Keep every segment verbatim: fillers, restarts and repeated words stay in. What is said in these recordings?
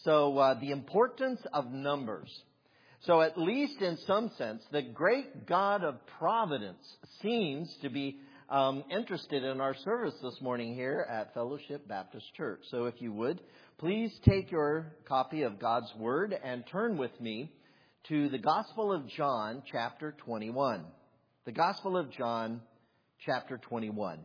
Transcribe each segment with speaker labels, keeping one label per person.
Speaker 1: So uh, the importance of numbers. So at least in some sense, the great God of providence seems to be um, interested in our service this morning here at Fellowship Baptist Church. So if you would, please take your copy of God's Word and turn with me to the Gospel of John, chapter twenty-one. The Gospel of John, chapter twenty-one.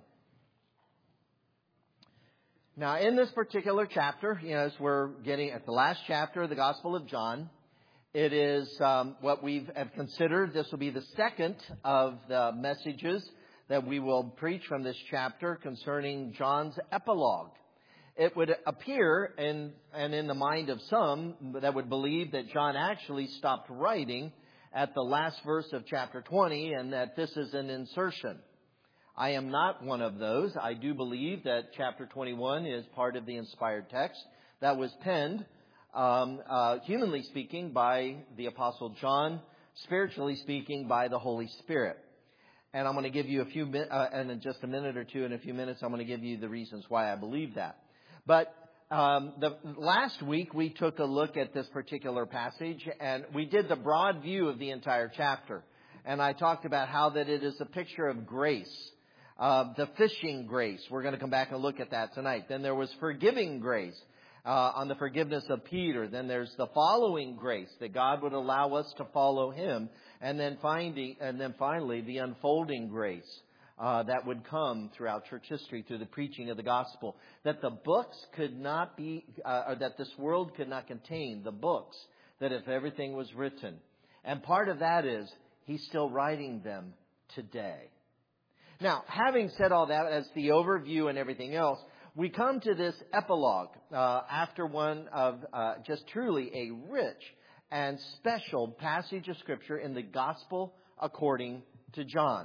Speaker 1: Now, in this particular chapter, you know, as we're getting at the last chapter of the Gospel of John, it is um, what we have considered. This will be the second of the messages that we will preach from this chapter concerning John's epilogue. It would appear, in, and in the mind of some, that would believe that John actually stopped writing at the last verse of chapter twenty and that this is an insertion. I am not one of those. I do believe that chapter twenty-one is part of the inspired text that was penned, um, uh, humanly speaking, by the Apostle John, spiritually speaking, by the Holy Spirit. And I'm going to give you a few, uh, and in just a minute or two, in a few minutes, I'm going to give you the reasons why I believe that. But um, the last week we took a look at this particular passage, and we did the broad view of the entire chapter. And I talked about how that it is a picture of grace. Uh, the fishing grace. We're going to come back and look at that tonight. Then there was forgiving grace uh, on the forgiveness of Peter. Then there's the following grace, that God would allow us to follow Him. And then finding, and then finally the unfolding grace uh, that would come throughout church history through the preaching of the gospel. That the books could not be, uh, or that this world could not contain the books. That if everything was written, and part of that is He's still writing them today. Now, having said all that as the overview and everything else, we come to this epilogue uh, after one of uh, just truly a rich and special passage of Scripture in the Gospel according to John.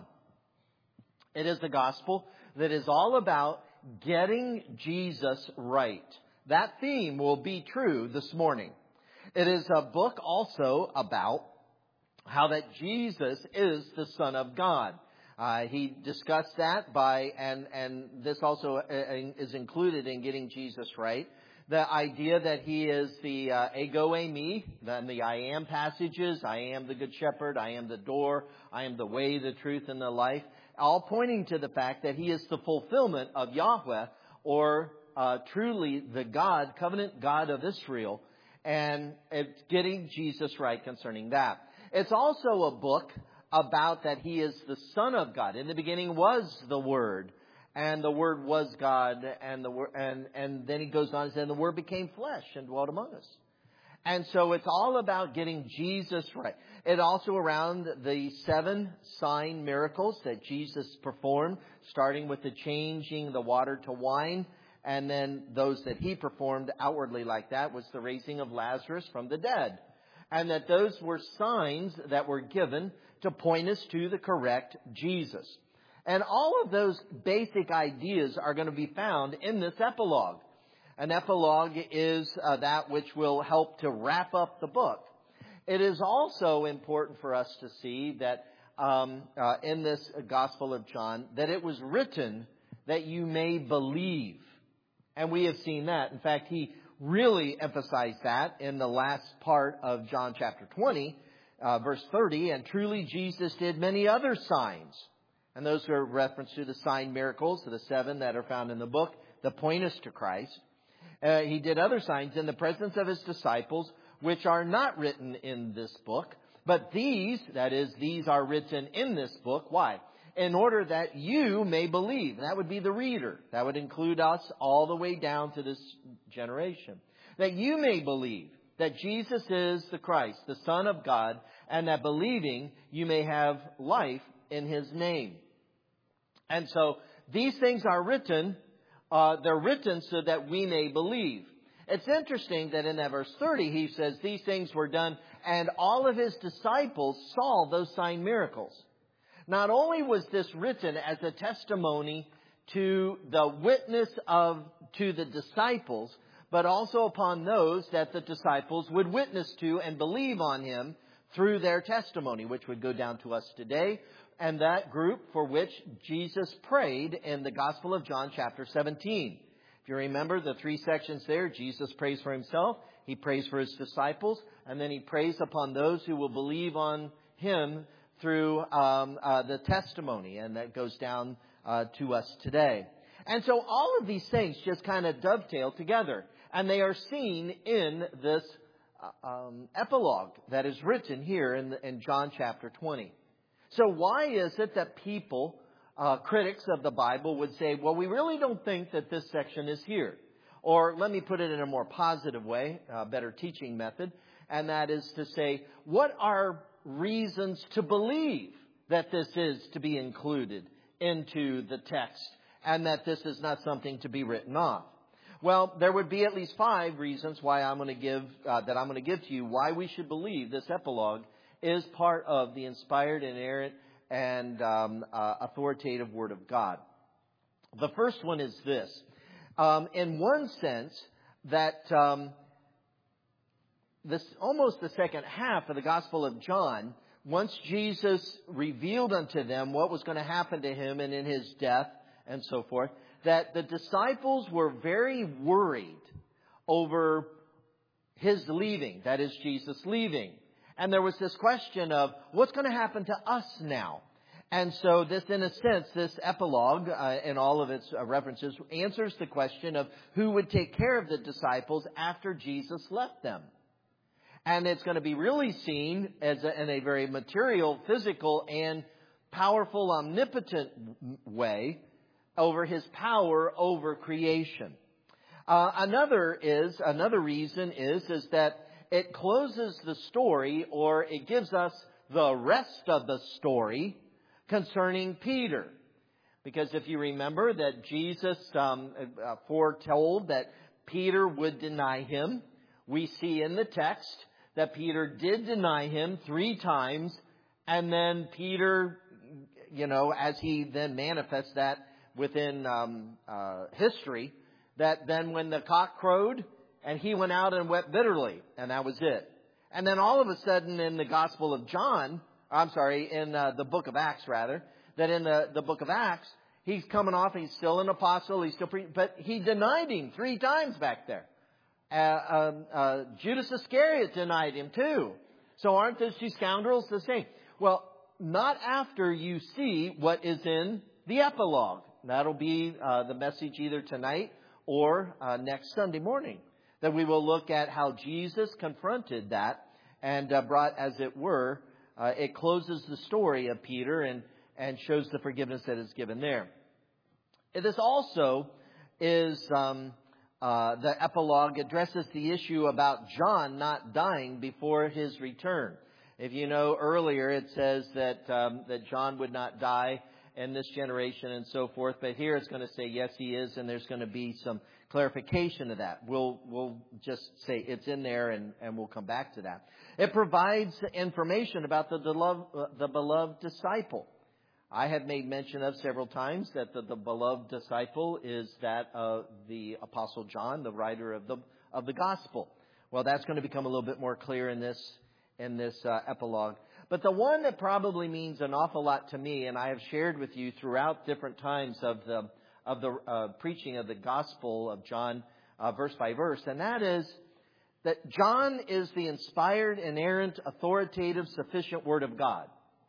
Speaker 1: It is the Gospel that is all about getting Jesus right. That theme will be true this morning. It is a book also about how that Jesus is the Son of God. Uh, he discussed that by, and, and this also is included in getting Jesus right. The idea that He is the uh, ego eimi, then the I am passages, I am the good shepherd, I am the door, I am the way, the truth, and the life, all pointing to the fact that He is the fulfillment of Yahweh, or uh, truly the God, covenant God of Israel, and it's getting Jesus right concerning that. It's also a book about that He is the Son of God. In the beginning was the Word, and the Word was God, and the and and then he goes on and says, and the Word became flesh and dwelt among us. And so it's all about getting Jesus right. It also around the seven sign miracles that Jesus performed, starting with the changing the water to wine, and then those that He performed outwardly like that was the raising of Lazarus from the dead. And that those were signs that were given to point us to the correct Jesus. And all of those basic ideas are going to be found in this epilogue. An epilogue is uh, that which will help to wrap up the book. It is also important for us to see that um, uh, in this Gospel of John, that it was written that you may believe. And we have seen that. In fact, he really emphasized that in the last part of John chapter twenty. Uh, verse thirty, and truly Jesus did many other signs. And those are reference to the sign miracles, to the seven that are found in the book, that point us to Christ. Uh, he did other signs in the presence of His disciples, which are not written in this book. But these, that is, these are written in this book. Why? In order that you may believe. That would be the reader. That would include us all the way down to this generation. That you may believe that Jesus is the Christ, the Son of God, and that believing you may have life in His name. And so these things are written, uh, they're written so that we may believe. It's interesting that in that verse thirty, he says these things were done and all of His disciples saw those sign miracles. Not only was this written as a testimony to the witness of, to the disciples, but also upon those that the disciples would witness to and believe on Him through their testimony, which would go down to us today. And that group for which Jesus prayed in the Gospel of John chapter seventeen. If you remember the three sections there, Jesus prays for himself, he prays for his disciples, and then he prays upon those who will believe on him through um, uh, the testimony. And that goes down uh, to us today. And so all of these things just kind of dovetail together. And they are seen in this uh, um, epilogue that is written here in, the, in John chapter twenty. So why is it that people, uh, critics of the Bible, would say, well, we really don't think that this section is here? Or let me put it in a more positive way, a better teaching method, and that is to say, what are reasons to believe that this is to be included into the text and that this is not something to be written off? Well, there would be at least five reasons why I'm going to give uh, that I'm going to give to you why we should believe this epilogue is part of the inspired, inerrant, and um, uh, authoritative Word of God. The first one is this. Um, in one sense, that um, this almost the second half of the Gospel of John, once Jesus revealed unto them what was going to happen to him and in his death and so forth, that the disciples were very worried over his leaving, that is, Jesus leaving. And there was this question of, what's going to happen to us now? And so this, in a sense, this epilogue, uh, in all of its uh, references, answers the question of who would take care of the disciples after Jesus left them. And it's going to be really seen as a, in a very material, physical, and powerful, omnipotent way over his power over creation. Uh, another is, another reason is, is that it closes the story, or it gives us the rest of the story concerning Peter. Because if you remember that Jesus um, uh, foretold that Peter would deny him, we see in the text that Peter did deny him three times, and then Peter, you know, as he then manifests that within um, uh, history, that then when the cock crowed, and he went out and wept bitterly, and that was it. And then all of a sudden in the Gospel of John, I'm sorry, in uh, the book of Acts rather, that in the, the book of Acts, he's coming off, he's still an apostle, he's still pre- but he denied him three times back there. Uh, um, uh, Judas Iscariot denied him too. So aren't those two scoundrels the same? Well, not after you see what is in the epilogue. That'll be uh, the message either tonight or uh, next Sunday morning. That we will look at how Jesus confronted that and uh, brought, as it were, uh, it closes the story of Peter and, and shows the forgiveness that is given there. This also is, um, uh, the epilogue addresses the issue about John not dying before his return. If you know, earlier it says that um, that John would not die in this generation and so forth. But here it's going to say, yes, he is, and there's going to be some clarification of that. We'll we'll just say it's in there, and, and we'll come back to that. It provides information about the beloved, the beloved disciple. I have made mention of several times that the, the beloved disciple is that of the Apostle John, the writer of the of the gospel. Well, that's going to become a little bit more clear in this in this uh, epilogue. But the one that probably means an awful lot to me, and I have shared with you throughout different times of the of the uh, preaching of the Gospel of John, uh, verse by verse, and that is that John is the inspired, inerrant, authoritative, sufficient Word of God.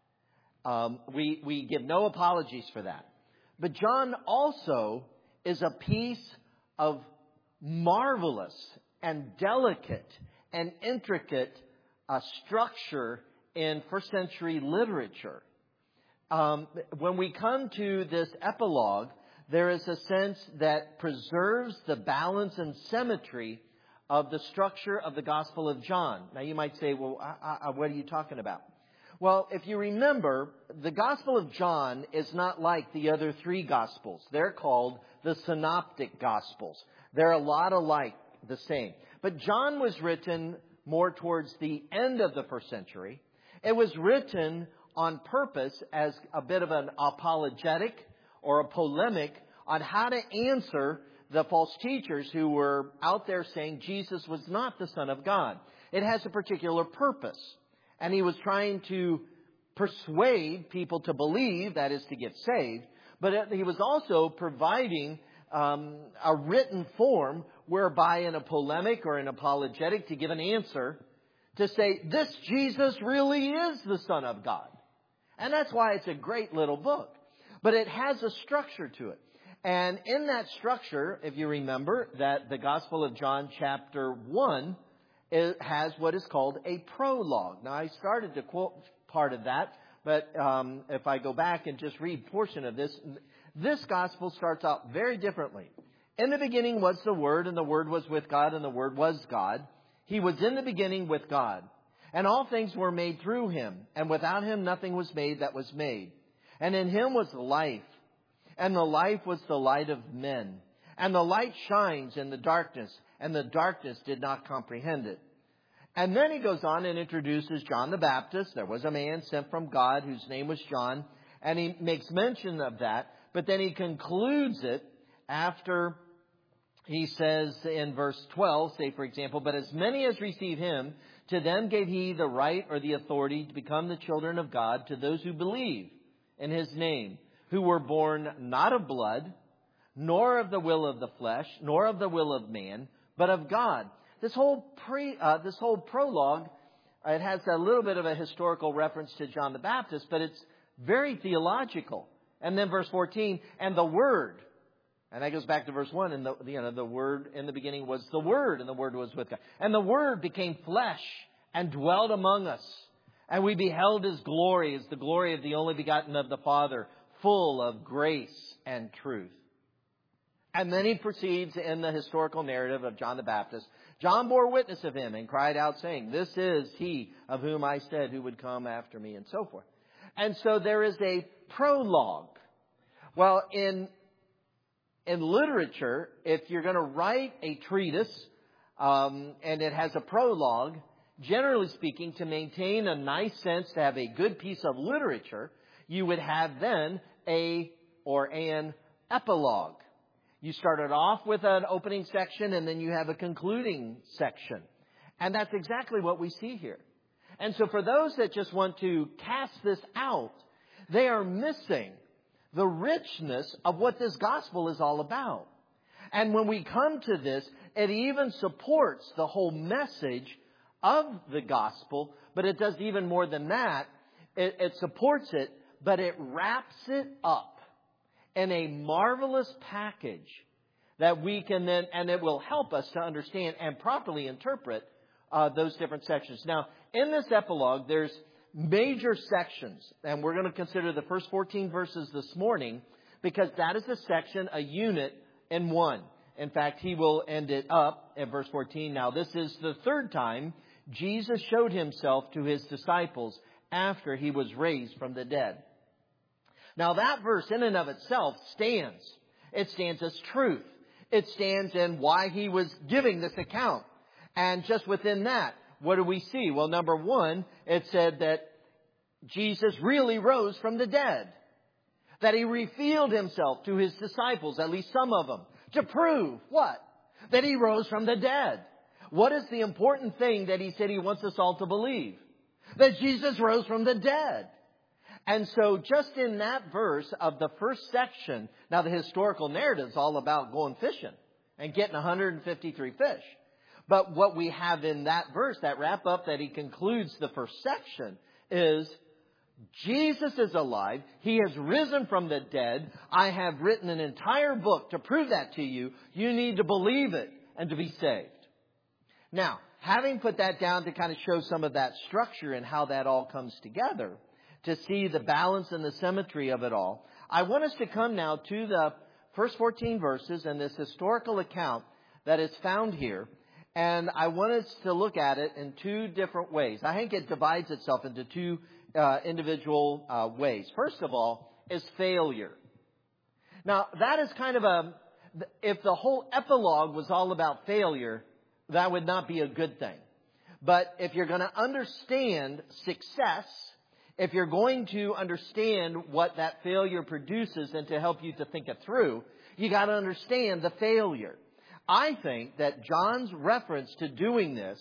Speaker 1: Um, we we give no apologies for that. But John also is a piece of marvelous and delicate and intricate uh, structure in first century literature. Um, when we come to this epilogue, there is a sense that preserves the balance and symmetry of the structure of the Gospel of John. Now you might say, well, I, I, what are you talking about? Well, if you remember, the Gospel of John is not like the other three Gospels. They're called the Synoptic Gospels. They're a lot alike, the same. But John was written more towards the end of the first century. It was written on purpose as a bit of an apologetic or a polemic on how to answer the false teachers who were out there saying Jesus was not the Son of God. It has a particular purpose. And he was trying to persuade people to believe, that is to get saved. But he was also providing um, a written form whereby in a polemic or an apologetic to give an answer to say, this Jesus really is the Son of God. And that's why it's a great little book. But it has a structure to it. And in that structure, if you remember, that the Gospel of John chapter one it has what is called a prologue. Now, I started to quote part of that, but um, if I go back and just read a portion of this, this Gospel starts out very differently. In the beginning was the Word, and the Word was with God, and the Word was God. He was in the beginning with God. And all things were made through Him, and without Him nothing was made that was made. And in Him was life, and the life was the light of men. And the light shines in the darkness, and the darkness did not comprehend it. And then he goes on and introduces John the Baptist. There was a man sent from God whose name was John, and he makes mention of that. But then he concludes it after he says in verse twelve, say for example, but as many as receive Him, to them gave He the right or the authority to become the children of God, to those who believe in His name, who were born not of blood, nor of the will of the flesh, nor of the will of man, but of God. This whole pre, uh, this whole prologue, uh, it has a little bit of a historical reference to John the Baptist, but it's very theological. And then verse fourteen, and the Word. And that goes back to verse one. And the, you know, the Word in the beginning was the Word, and the Word was with God. And the Word became flesh and dwelt among us. And we beheld His glory as the glory of the only begotten of the Father, full of grace and truth. And then he proceeds in the historical narrative of John the Baptist. John bore witness of Him and cried out, saying, this is He of whom I said who would come after me, and so forth. And so there is a prologue. Well, in in literature, if you're going to write a treatise um, and it has a prologue, generally speaking, to maintain a nice sense, to have a good piece of literature, you would have then a or an epilogue. You started off with an opening section and then you have a concluding section. And that's exactly what we see here. And so for those that just want to cast this out, they are missing the richness of what this gospel is all about. And when we come to this, it even supports the whole message of the gospel, but it does even more than that. It, it supports it, but it wraps it up in a marvelous package that we can then, and it will help us to understand and properly interpret uh, those different sections. Now, in this epilogue, there's major sections, and we're going to consider the first fourteen verses this morning because that is a section, a unit in one. In fact, he will end it up at verse fourteen. Now, this is the third time Jesus showed Himself to His disciples after He was raised from the dead. Now, that verse in and of itself stands. It stands as truth. It stands in why He was giving this account. And just within that, what do we see? Well, number one, it said that Jesus really rose from the dead. That He revealed Himself to His disciples, at least some of them, to prove what? That He rose from the dead. What is the important thing that He said He wants us all to believe? That Jesus rose from the dead. And so just in that verse of the first section, now the historical narrative is all about going fishing and getting one hundred fifty-three fish. But what we have in that verse, that wrap up that he concludes the first section, is Jesus is alive. He has risen from the dead. I have written an entire book to prove that to you. You need to believe it and to be saved. Now, having put that down to kind of show some of that structure and how that all comes together, to see the balance and the symmetry of it all, I want us to come now to the first fourteen verses and this historical account that is found here. And I want us to look at it in two different ways. I think it divides itself into two uh, individual uh, ways. First of all is failure. Now, that is kind of a, if the whole epilogue was all about failure, that would not be a good thing. But if you're going to understand success, if you're going to understand what that failure produces and to help you to think it through, you got to understand the failure. I think that John's reference to doing this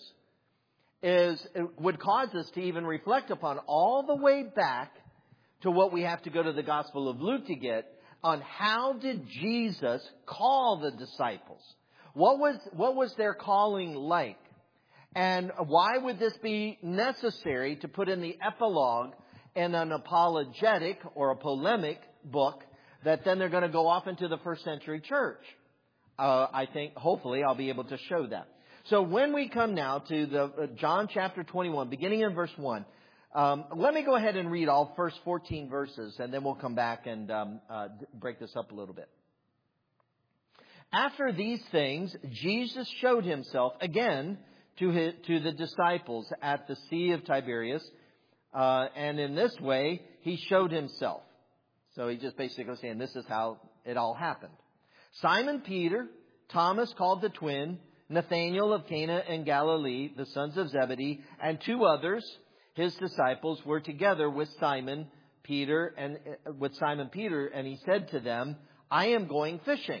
Speaker 1: is would cause us to even reflect upon all the way back to what we have to go to the Gospel of Luke to get on how did Jesus call the disciples? What was, what was their calling like? And why would this be necessary to put in the epilogue in an apologetic or a polemic book that then they're going to go off into the first century church? Uh, I think, hopefully, I'll be able to show that. So when we come now to the uh, John chapter twenty-one, beginning in verse one, um, let me go ahead and read all first fourteen verses, and then we'll come back and um, uh, break this up a little bit. After these things, Jesus showed himself again to his, to the disciples at the Sea of Tiberias, uh, and in this way, he showed himself. So he just basically was saying, this is how it all happened. Simon Peter, Thomas called the twin, Nathanael of Cana in Galilee, the sons of Zebedee, and two others, his disciples, were together with Simon Peter and uh, with Simon Peter, and he said to them, I am going fishing.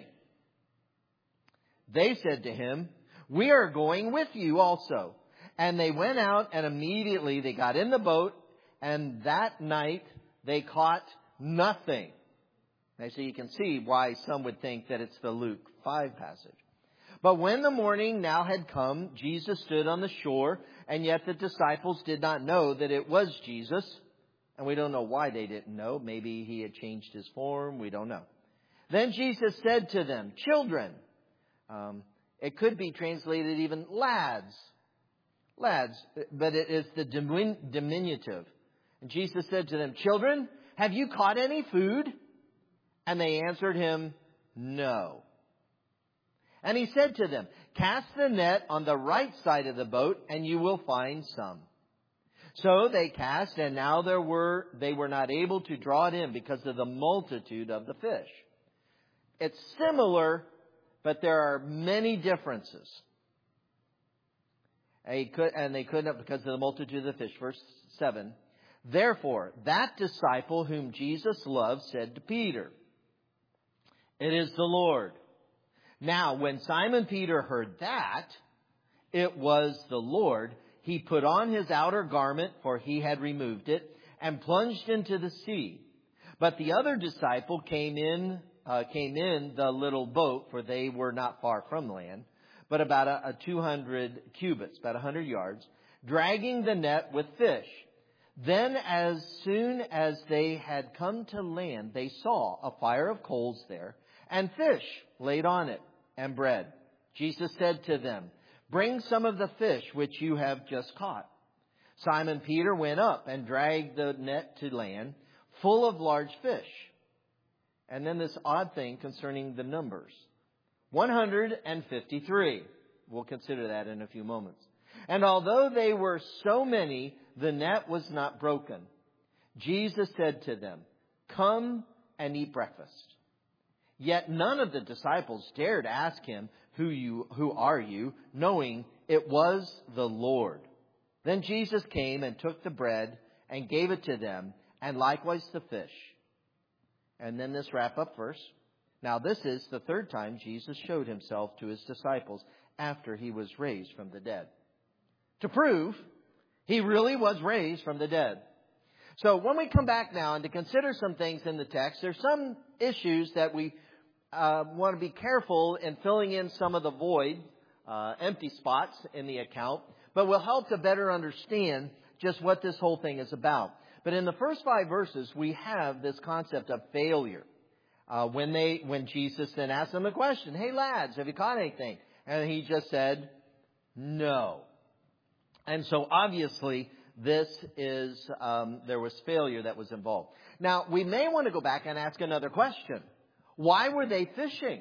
Speaker 1: They said to him, we are going with you also. And they went out, and immediately they got in the boat, and that night they caught nothing. Now, so you can see why some would think that it's the Luke five passage. But when the morning now had come, Jesus stood on the shore, and yet the disciples did not know that it was Jesus. And we don't know why they didn't know. Maybe he had changed his form. We don't know. Then Jesus said to them, children, um, it could be translated even lads, lads, but it is the dimin- diminutive. And Jesus said to them, children, have you caught any food? And they answered him, no. And he said to them, cast the net on the right side of the boat, and you will find some. So they cast, and now there were they were not able to draw it in because of the multitude of the fish. It's similar, but there are many differences. And, he could, and they couldn't because of the multitude of the fish. Verse seven. Therefore, that disciple whom Jesus loved said to Peter, it is the Lord. Now, when Simon Peter heard that it was the Lord, he put on his outer garment, for he had removed it, and plunged into the sea. But the other disciple came in, uh, came in the little boat, for they were not far from land, but about a, a two hundred cubits, about a hundred yards, dragging the net with fish. Then as soon as they had come to land, they saw a fire of coals there, and fish laid on it, and bread. Jesus said to them, bring some of the fish which you have just caught. Simon Peter went up and dragged the net to land, full of large fish. And then this odd thing concerning the numbers. one hundred fifty-three. We'll consider that in a few moments. And although they were so many, the net was not broken. Jesus said to them, come and eat breakfast. Yet none of the disciples dared ask him, who you, who are you, knowing it was the Lord. Then Jesus came and took the bread and gave it to them, and likewise the fish. And then this wrap-up verse. Now this is the third time Jesus showed himself to his disciples after he was raised from the dead. To prove he really was raised from the dead. So when we come back now and to consider some things in the text, there's some issues that we uh, want to be careful in filling in some of the void, uh, empty spots in the account, but will help to better understand just what this whole thing is about. But in the first five verses, we have this concept of failure. Uh, when they, when Jesus then asked them a question, hey lads, have you caught anything? And he just said, no. And so obviously this is, um, there was failure that was involved. Now we may want to go back and ask another question. Why were they fishing?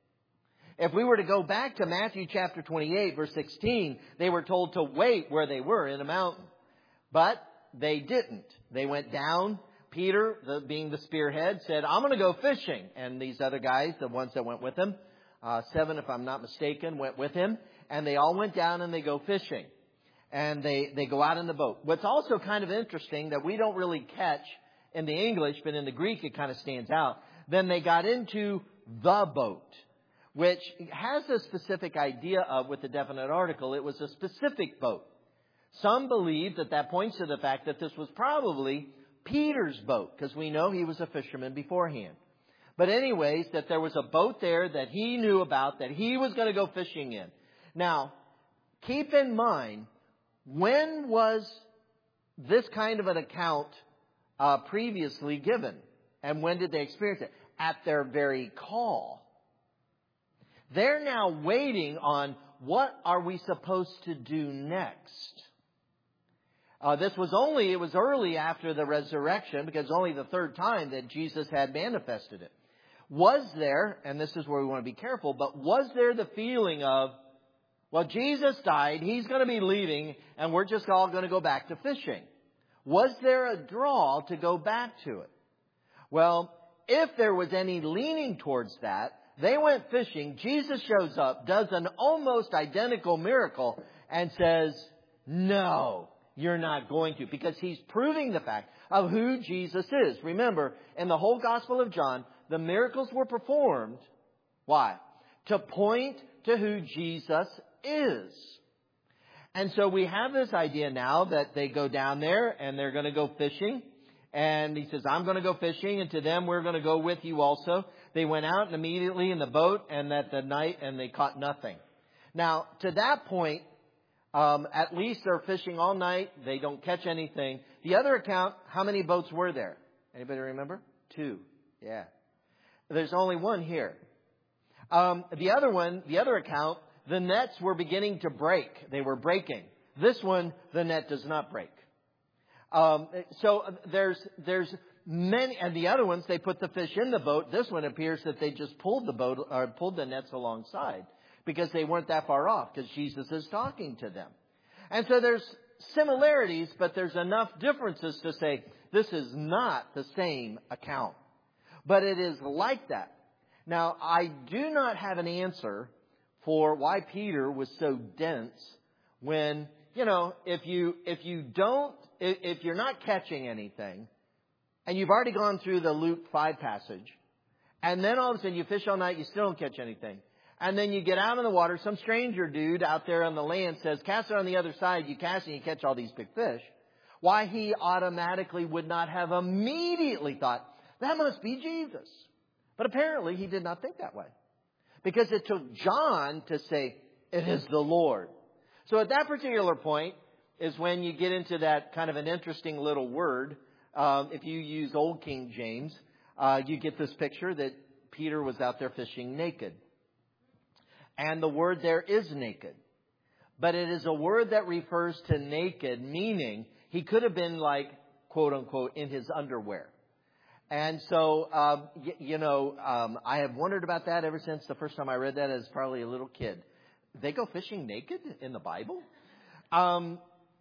Speaker 1: If we were to go back to Matthew chapter twenty-eight, verse sixteen, they were told to wait where they were in a mountain. But they didn't. They went down. Peter, the, being the spearhead, said, I'm going to go fishing. And these other guys, the ones that went with him, uh, seven, if I'm not mistaken, went with him. And they all went down and they go fishing. And they, they go out in the boat. What's also kind of interesting that we don't really catch in the English, but in the Greek it kind of stands out. Then they got into the boat, which has a specific idea of, with a definite article, it was a specific boat. Some believe that that points to the fact that this was probably Peter's boat, because we know he was a fisherman beforehand. But anyways, that there was a boat there that he knew about, that he was going to go fishing in. Now, keep in mind, when was this kind of an account uh, previously given? And when did they experience it? At their very call. They're now waiting on, what are we supposed to do next? Uh, this was only, it was early after the resurrection, because only the third time that Jesus had manifested it. Was there, and this is where we want to be careful, but was there the feeling of, well, Jesus died, He's going to be leaving, and we're just all going to go back to fishing? Was there a draw to go back to it? Well, if there was any leaning towards that, they went fishing. Jesus shows up, does an almost identical miracle, and says, no, you're not going to. Because He's proving the fact of who Jesus is. Remember, in the whole Gospel of John, the miracles were performed. Why? To point to who Jesus is. And so we have this idea now that they go down there and they're going to go fishing. And He says, I'm going to go fishing, and to them, we're going to go with you also. They went out and immediately in the boat and at the night, and they caught nothing. Now, to that point, um, at least they're fishing all night. They don't catch anything. The other account, how many boats were there? Anybody remember? Two. Yeah. There's only one here. Um, the other one, the other account, the nets were beginning to break. They were breaking. This one, the net does not break. Um, so there's there's many, and the other ones, they put the fish in the boat. This one appears that they just pulled the boat or pulled the nets alongside because they weren't that far off, because Jesus is talking to them. And so there's similarities, but there's enough differences to say this is not the same account. But it is like that. Now, I do not have an answer for why Peter was so dense when, you know, if you if you don't, if you're not catching anything, and you've already gone through the Luke five passage, and then all of a sudden you fish all night, you still don't catch anything. And then you get out in the water, some stranger dude out there on the land says, cast it on the other side, you cast and you catch all these big fish. Why he automatically would not have immediately thought, that must be Jesus. But apparently he did not think that way. Because it took John to say, it is the Lord. So at that particular point is when you get into that kind of an interesting little word. Um, if you use Old King James, uh, you get this picture that Peter was out there fishing naked. And the word there is naked. But it is a word that refers to naked, meaning he could have been like, quote unquote, in his underwear. And so, um, y- you know, um, I have wondered about that ever since the first time I read that as probably a little kid. They go fishing naked in the Bible? Um,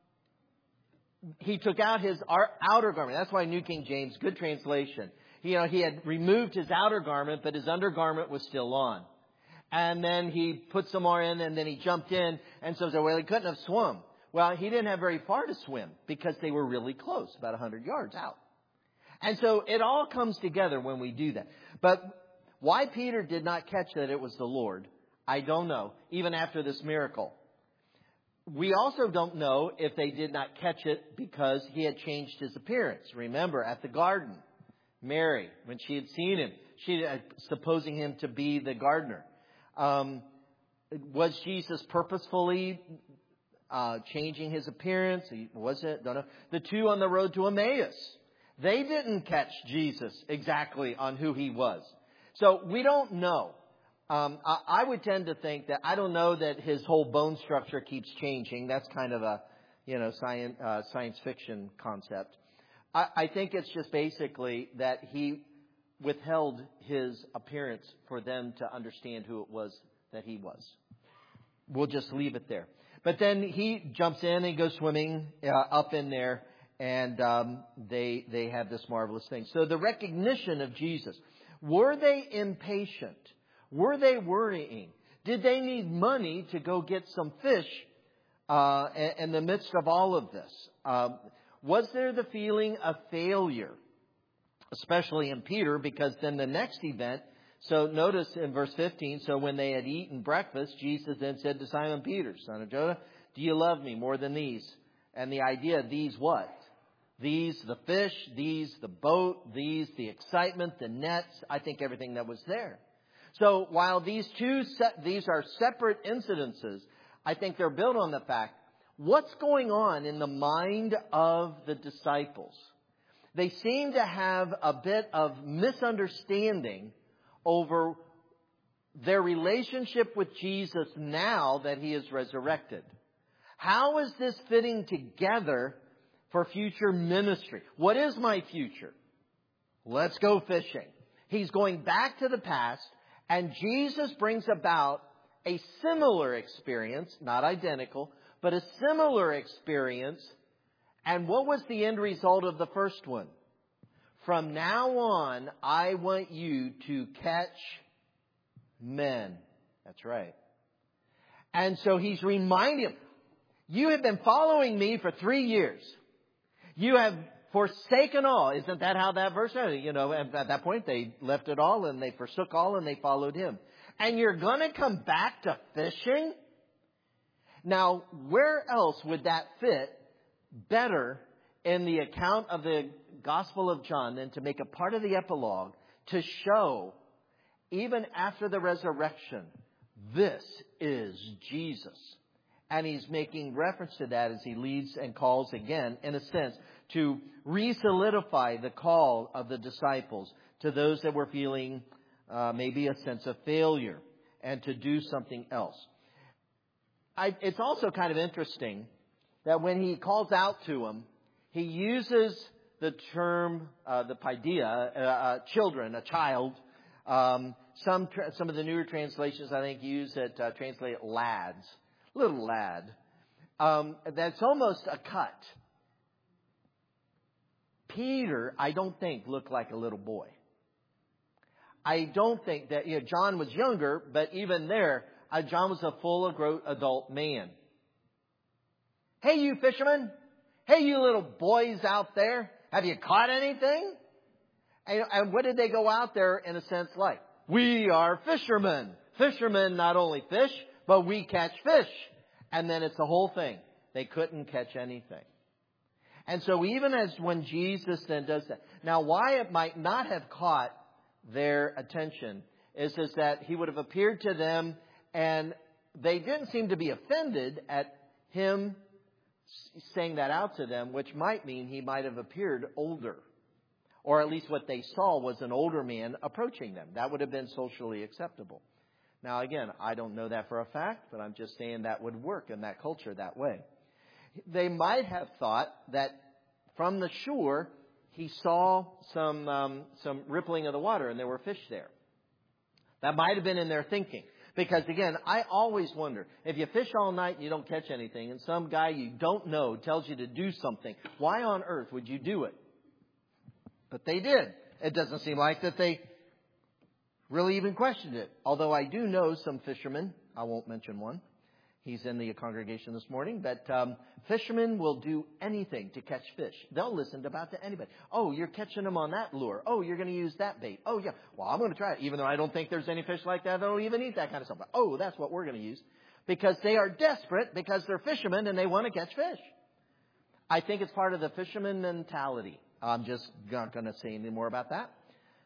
Speaker 1: he took out his outer garment. That's why New King James, good translation. You know, he had removed his outer garment, but his undergarment was still on. And then he put some more in, and then he jumped in. And so, well, he couldn't have swum. Well, he didn't have very far to swim because they were really close, about one hundred yards out. And so it all comes together when we do that. But why Peter did not catch that it was the Lord, I don't know, even after this miracle. We also don't know if they did not catch it because he had changed his appearance. Remember, at the garden, Mary, when she had seen him, she uh, supposing him to be the gardener. Um, was Jesus purposefully uh, changing his appearance? Was it? Don't know. The two on the road to Emmaus, they didn't catch Jesus exactly on who he was. So we don't know. Um, I, I would tend to think that I don't know that his whole bone structure keeps changing. That's kind of a, you know, science, uh, science fiction concept. I, I think it's just basically that he withheld his appearance for them to understand who it was that he was. We'll just leave it there. But then he jumps in and goes swimming uh, up in there, and um, they they have this marvelous thing. So the recognition of Jesus. Were they impatient? Were they worrying? Did they need money to go get some fish uh, in the midst of all of this? Um, was there the feeling of failure? Especially in Peter, because then the next event, so notice in verse fifteen, so when they had eaten breakfast, Jesus then said to Simon Peter, son of Jonah, do you love me more than these? And the idea, these what? These, the fish, these, the boat, these, the excitement, the nets, I think everything that was there. So while these two, se- these are separate incidences, I think they're built on the fact, what's going on in the mind of the disciples? They seem to have a bit of misunderstanding over their relationship with Jesus now that He is resurrected. How is this fitting together for future ministry? What is my future? Let's go fishing. He's going back to the past, and Jesus brings about a similar experience, not identical, but a similar experience. And what was the end result of the first one? From now on, I want you to catch men. That's right. And so He's reminding them, you have been following me for three years. You have forsaken all. Isn't that how that verse ended? You know, at that point they left it all and they forsook all and they followed Him. And you're going to come back to fishing? Now, where else would that fit better in the account of the Gospel of John than to make a part of the epilogue to show, even after the resurrection, this is Jesus. And He's making reference to that as He leads and calls again, in a sense, to re-solidify the call of the disciples to those that were feeling uh, maybe a sense of failure and to do something else. I, it's also kind of interesting that when He calls out to them, He uses the term, uh, the paideia, uh, uh, children, a child. Um, some tra- some of the newer translations, I think, use it, uh, translate it lads. Little lad. Um, that's almost a cut. Peter, I don't think, looked like a little boy. I don't think that, you know, John was younger, but even there, uh, John was a full grown adult man. Hey, you fishermen. Hey, you little boys out there. Have you caught anything? And, and what did they go out there, in a sense, like? We are fishermen. Fishermen not only fish, but we catch fish. And then it's the whole thing. They couldn't catch anything. And so even as when Jesus then does that. Now, why it might not have caught their attention is, is that He would have appeared to them and they didn't seem to be offended at Him saying that out to them, which might mean He might have appeared older. Or at least what they saw was an older man approaching them. That would have been socially acceptable. Now, again, I don't know that for a fact, but I'm just saying that would work in that culture that way. They might have thought that from the shore, He saw some um, some rippling of the water and there were fish there. That might have been in their thinking. Because, again, I always wonder, if you fish all night and you don't catch anything, and some guy you don't know tells you to do something, why on earth would you do it? But they did. It doesn't seem like that they really even questioned it. Although I do know some fishermen. I won't mention one. He's in the congregation this morning. But um, fishermen will do anything to catch fish. They'll listen to about to anybody. Oh, you're catching them on that lure. Oh, you're going to use that bait. Oh, yeah. Well, I'm going to try it. Even though I don't think there's any fish like that that'll even eat that kind of stuff. But, oh, that's what we're going to use. Because they are desperate because they're fishermen and they want to catch fish. I think it's part of the fisherman mentality. I'm just not going to say any more about that.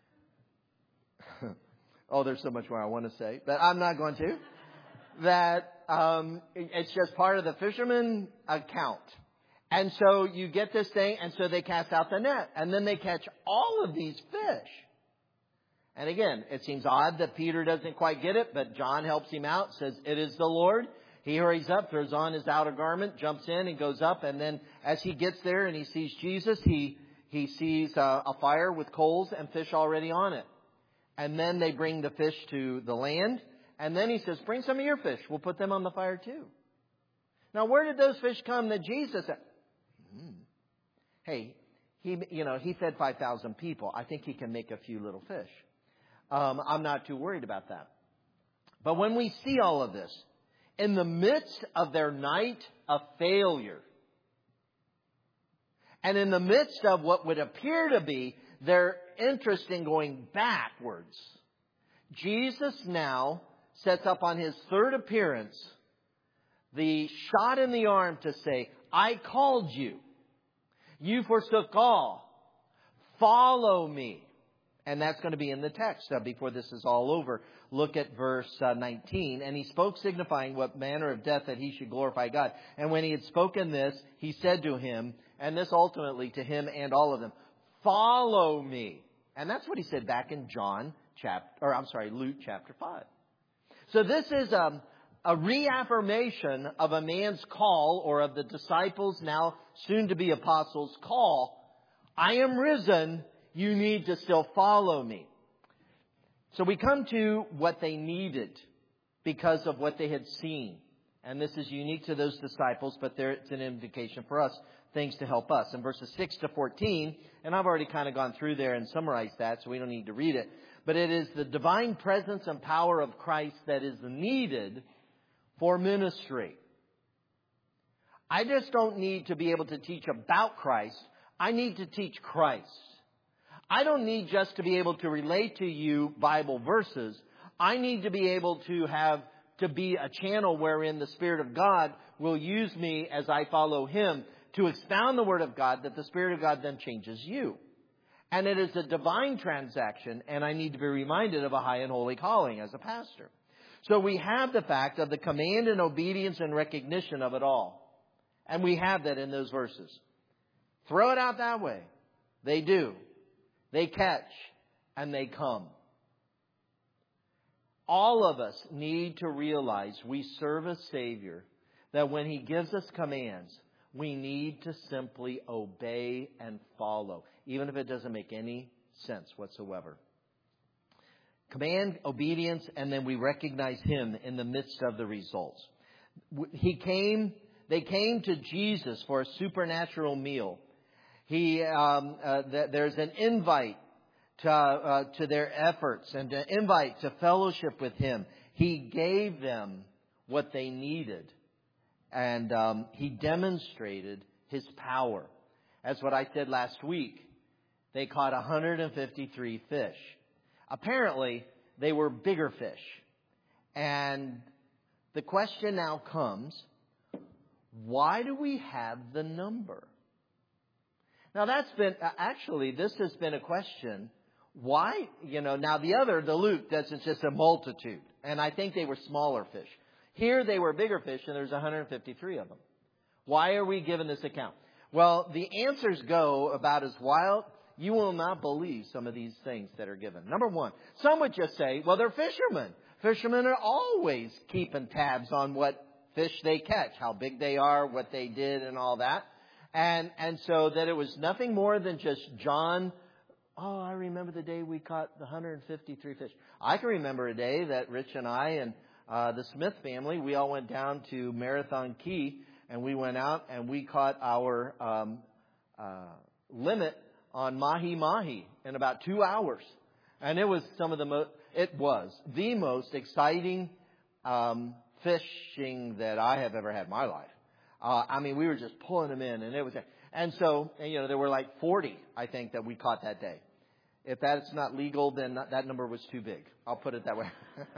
Speaker 1: Oh, there's so much more I want to say, but I'm not going to. That um, it's just part of the fisherman account. And so you get this thing, and so they cast out the net. And then they catch all of these fish. And again, it seems odd that Peter doesn't quite get it, but John helps him out, says, it is the Lord. He hurries up, throws on his outer garment, jumps in and goes up. And then as he gets there and he sees Jesus, he, he sees a, a fire with coals and fish already on it. And then they bring the fish to the land. And then he says, bring some of your fish. We'll put them on the fire too. Now, where did those fish come that Jesus said? Hmm. Hey, he, you know, he fed five thousand people. I think he can make a few little fish. Um, I'm not too worried about that. But when we see all of this, in the midst of their night of failure, and in the midst of what would appear to be their interest in going backwards, Jesus now sets up on his third appearance the shot in the arm to say, I called you. You forsook all. Follow me. And that's going to be in the text uh, before this is all over. Look at verse uh, nineteen. And he spoke, signifying what manner of death that he should glorify God. And when he had spoken this, he said to him, and this ultimately to him and all of them, follow me. And that's what he said back in John chapter, or I'm sorry, Luke chapter five. So this is um, a reaffirmation of a man's call, or of the disciples, now soon to be apostles' call. I am risen. You need to still follow me. So we come to what they needed because of what they had seen. And this is unique to those disciples, but there it's an indication for us, things to help us. In verses six to fourteen, and I've already kind of gone through there and summarized that, so we don't need to read it. But it is the divine presence and power of Christ that is needed for ministry. I just don't need to be able to teach about Christ. I need to teach Christ. I don't need just to be able to relate to you Bible verses. I need to be able to have, to be a channel wherein the Spirit of God will use me as I follow Him to expound the Word of God, that the Spirit of God then changes you. And it is a divine transaction, and I need to be reminded of a high and holy calling as a pastor. So we have the fact of the command and obedience and recognition of it all. And we have that in those verses. Throw it out that way. They do. They catch and they come. All of us need to realize we serve a Savior that when He gives us commands, we need to simply obey and follow, even if it doesn't make any sense whatsoever. Command, obedience, and then we recognize Him in the midst of the results. He came, they came to Jesus for a supernatural meal. He, um, uh, th- there's an invite to, uh, to their efforts and an invite to fellowship with Him. He gave them what they needed, and um, He demonstrated His power. That's what I said last week. They caught one hundred fifty-three fish. Apparently, they were bigger fish. And the question now comes, why do we have the number? Now that's been, actually, this has been a question. Why? You know, now the other, the Luke, that's just a multitude. And I think they were smaller fish. Here they were bigger fish, and there's one hundred fifty-three of them. Why are we given this account? Well, the answers go about as wild. You will not believe some of these things that are given. Number one, some would just say, well, they're fishermen. Fishermen are always keeping tabs on what fish they catch, how big they are, what they did, and all that. And and so that it was nothing more than just John. Oh, I remember the day we caught the one hundred fifty-three fish. I can remember a day that Rich and I and uh, the Smith family, we all went down to Marathon Key, and we went out and we caught our um, uh, limit on mahi-mahi in about two hours. And it was some of the most, it was the most exciting um, fishing that I have ever had in my life. Uh, I mean, we were just pulling them in, and it was, and so, and, you know, there were like forty, I think, that we caught that day. If that's not legal, then that number was too big. I'll put it that way.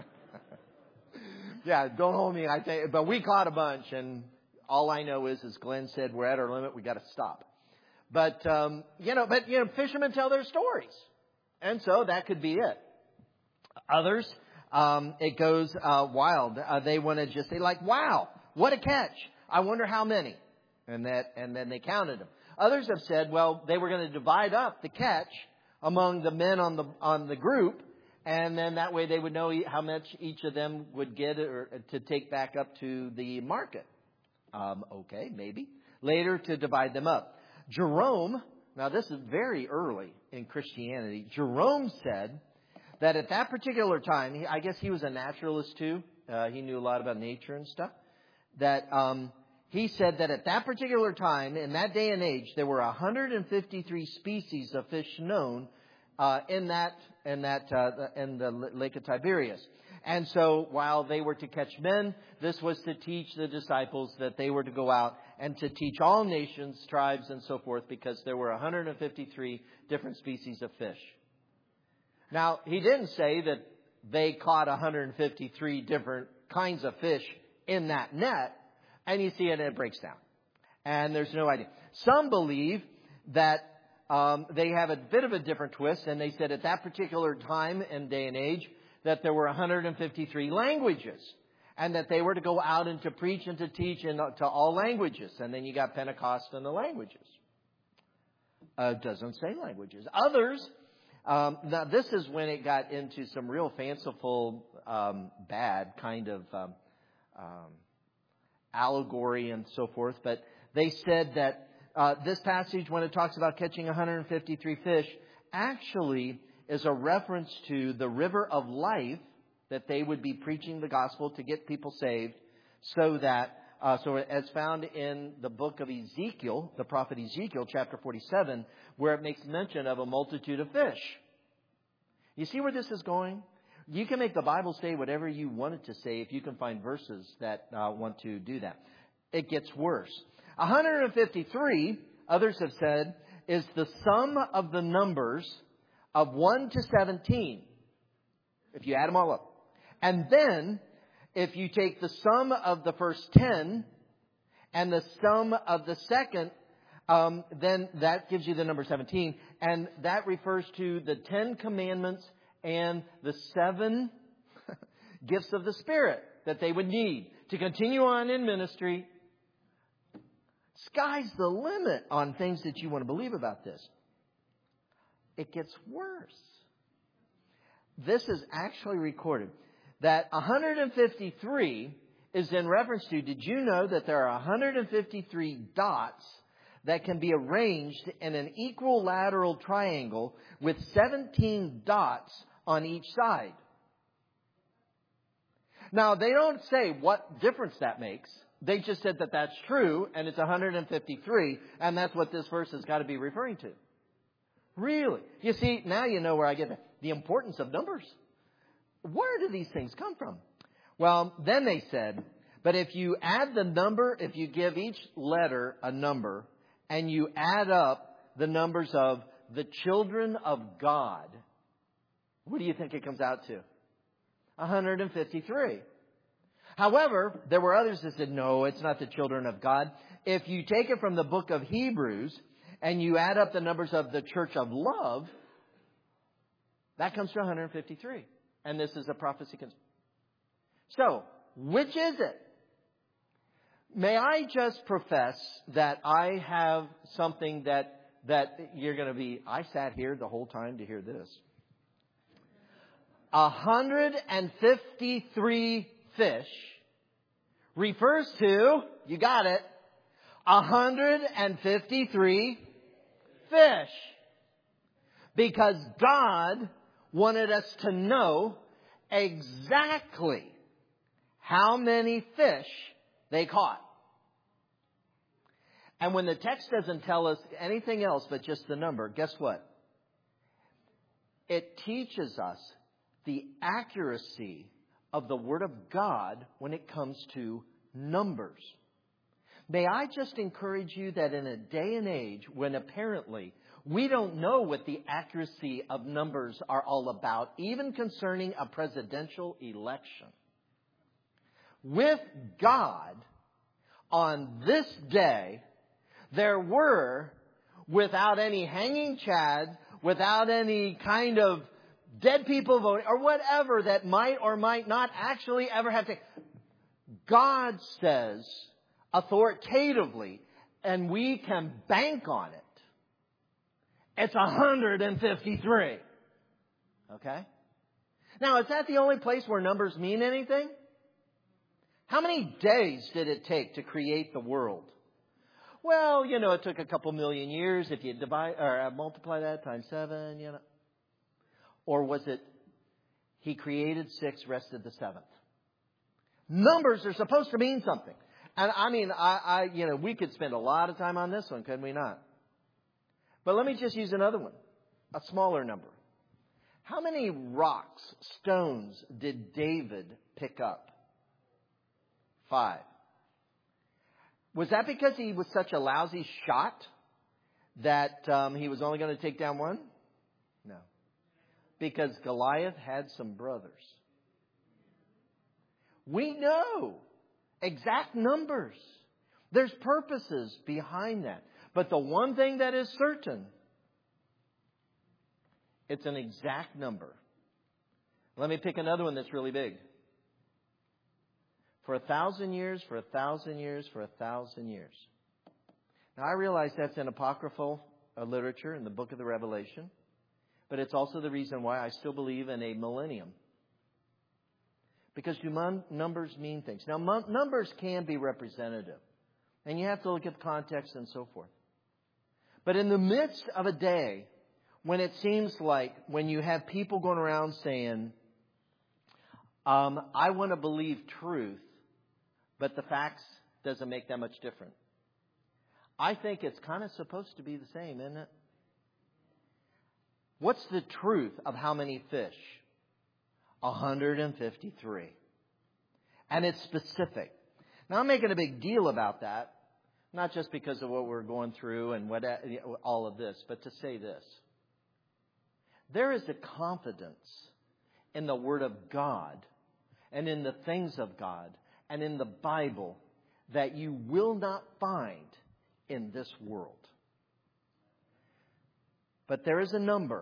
Speaker 1: Yeah, don't hold me. I think, but we caught a bunch, and all I know is, as Glenn said, we're at our limit. We got to stop. But um, you know, but you know, fishermen tell their stories, and so that could be it. Others, um, it goes uh, wild. Uh, they want to just say, like, "Wow, what a catch! I wonder how many," and that, and then they counted them. Others have said, well, they were going to divide up the catch among the men on the on the group, and then that way they would know how much each of them would get or to take back up to the market. Um, okay, maybe later to divide them up. Jerome, now this is very early in Christianity. Jerome said that at that particular time, he, I guess he was a naturalist too. Uh, he knew a lot about nature and stuff. That um, he said that at that particular time, in that day and age, there were one hundred fifty-three species of fish known uh, in that in that uh, in the Lake of Tiberias. And so, while they were to catch men, this was to teach the disciples that they were to go out and to teach all nations, tribes, and so forth, because there were one hundred fifty-three different species of fish. Now, he didn't say that they caught one hundred fifty-three different kinds of fish in that net, and you see it, and it breaks down. And there's no idea. Some believe that um, they have a bit of a different twist. And they said at that particular time and day and age that there were one hundred fifty-three languages. And that they were to go out and to preach and to teach in, to all languages. And then you got Pentecost and the languages. Uh, it doesn't say languages. Others, um, now this is when it got into some real fanciful, um, bad kind of um, um, allegory and so forth. But they said that uh, this passage, when it talks about catching one hundred fifty-three fish, actually is a reference to the river of life that they would be preaching the gospel to get people saved, so that, uh, so as found in the book of Ezekiel, the prophet Ezekiel, chapter forty-seven, where it makes mention of a multitude of fish. You see where this is going? You can make the Bible say whatever you want it to say if you can find verses that uh, want to do that. It gets worse. one hundred fifty-three, others have said, is the sum of the numbers of one to seventeen. If you add them all up. And then, if you take the sum of the first ten and the sum of the second, um, then that gives you the number seventeen. And that refers to the Ten Commandments and the seven gifts of the Spirit that they would need to continue on in ministry. Sky's the limit on things that you want to believe about this. It gets worse. This is actually recorded. That one hundred fifty-three is in reference to, did you know that there are one hundred fifty-three dots that can be arranged in an equilateral triangle with seventeen dots on each side? Now, they don't say what difference that makes. They just said that that's true, and it's one hundred fifty-three, and that's what this verse has got to be referring to. Really? You see, now you know where I get the importance of numbers. Where do these things come from? Well, then they said, but if you add the number, if you give each letter a number, and you add up the numbers of the children of God, what do you think it comes out to? one hundred fifty-three. However, there were others that said, no, it's not the children of God. If you take it from the book of Hebrews, and you add up the numbers of the church of love, that comes to one hundred fifty-three. And this is a prophecy. So, which is it? May I just profess that I have something that that you're going to be... I sat here the whole time to hear this. one hundred fifty-three fish refers to, you got it, one hundred fifty-three fish. Because God wanted us to know exactly how many fish they caught. And when the text doesn't tell us anything else but just the number, guess what? It teaches us the accuracy of the Word of God when it comes to numbers. May I just encourage you that in a day and age when apparently we don't know what the accuracy of numbers are all about, even concerning a presidential election. With God, on this day, there were, without any hanging chads, without any kind of dead people voting, or whatever that might or might not actually ever have to... God says authoritatively, and we can bank on it, it's one hundred fifty-three. Okay? Now, is that the only place where numbers mean anything? How many days did it take to create the world? Well, you know, it took a couple million years. If you divide or multiply that times seven, you know. Or was it He created six, rested the seventh? Numbers are supposed to mean something. And I mean, I, I, you know, we could spend a lot of time on this one, couldn't we not? But let me just use another one, a smaller number. How many rocks, stones did David pick up? Five. Was that because he was such a lousy shot that um, he was only going to take down one? No. Because Goliath had some brothers. We know exact numbers. There's purposes behind that. But the one thing that is certain, it's an exact number. Let me pick another one that's really big. For a thousand years, for a thousand years, for a thousand years. Now, I realize that's in apocryphal uh, literature in the book of the Revelation. But it's also the reason why I still believe in a millennium. Because do mon- numbers mean things? Now, mon- numbers can be representative. And you have to look at the context and so forth. But in the midst of a day, when it seems like, when you have people going around saying, um, I want to believe truth, but the facts doesn't make that much different. I think it's kind of supposed to be the same, isn't it? What's the truth of how many fish? one hundred fifty-three. And it's specific. Now, I'm making a big deal about that, not just because of what we're going through and what all of this, but to say this. There is a confidence in the Word of God and in the things of God and in the Bible that you will not find in this world. But there is a number.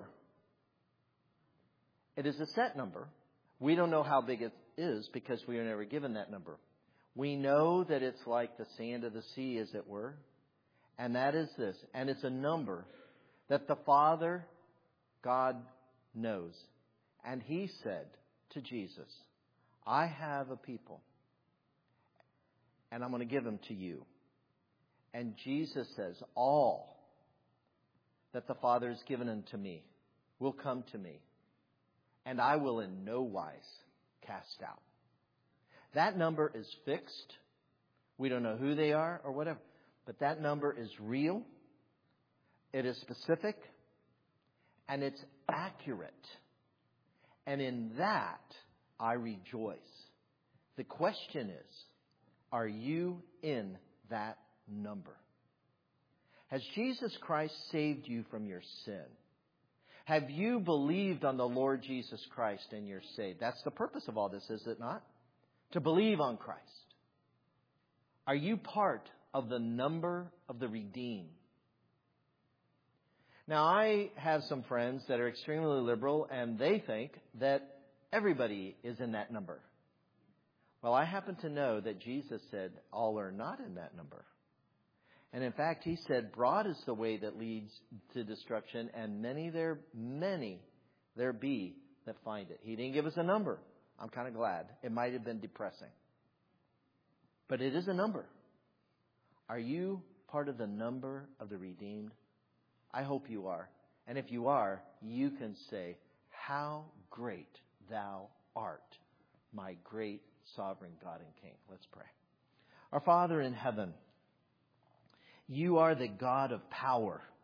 Speaker 1: It is a set number. We don't know how big it is because we are never given that number. We know that it's like the sand of the sea, as it were. And that is this. And it's a number that the Father, God, knows. And He said to Jesus, I have a people. And I'm going to give them to you. And Jesus says, all that the Father has given unto me will come to me, and I will in no wise cast out. That number is fixed. We don't know who they are or whatever, but that number is real. It is specific, and it's accurate. And in that, I rejoice. The question is, are you in that number? Has Jesus Christ saved you from your sin? Have you believed on the Lord Jesus Christ and you're saved? That's the purpose of all this, is it not? To believe on Christ. Are you part of the number of the redeemed? Now, I have some friends that are extremely liberal, and they think that everybody is in that number. Well, I happen to know that Jesus said all are not in that number. And in fact, He said, broad is the way that leads to destruction, and many there, many there be that find it. He didn't give us a number. I'm kind of glad. It might have been depressing. But it is a number. Are you part of the number of the redeemed? I hope you are. And if you are, you can say, how great Thou art, my great sovereign God and King. Let's pray. Our Father in heaven, You are the God of power.